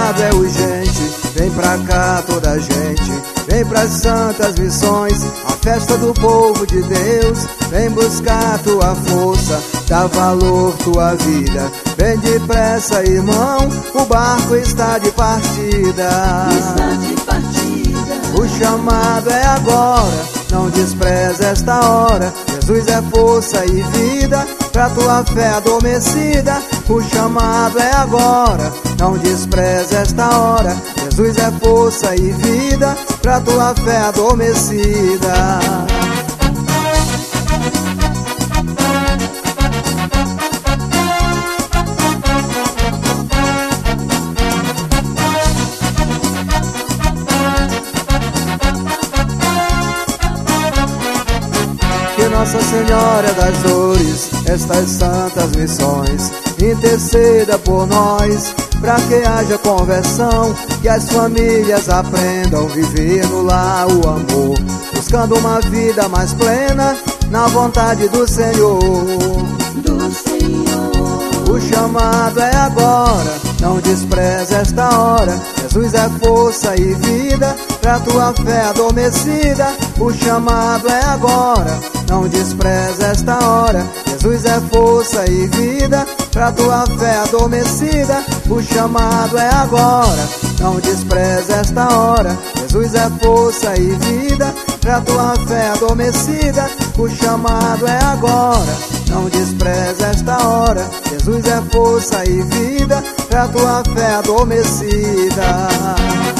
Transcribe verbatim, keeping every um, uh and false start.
chamado é urgente, vem pra cá toda a gente, vem pras santas missões, a festa do povo de Deus. Vem buscar tua força, dá valor tua vida, vem depressa, irmão, o barco está de partida. Está de partida. O chamado é agora, não despreza esta hora. Jesus é força e vida pra tua fé adormecida. O chamado é agora, não despreza esta hora. Jesus é força e vida pra tua fé adormecida. Que Nossa Senhora das Dores, estas santas missões, interceda por nós, pra que haja conversão, que as famílias aprendam a viver no lar o amor, buscando uma vida mais plena, na vontade do Senhor. Do Senhor. O chamado é agora, não despreza esta hora. Jesus é força e vida pra tua fé adormecida. O chamado é agora, não despreza esta hora. Jesus é força e vida pra tua fé adormecida. O chamado é agora, não despreza esta hora. Jesus é força e vida pra tua fé adormecida. O chamado é agora, não despreza esta hora. Jesus é força e vida pra tua fé adormecida.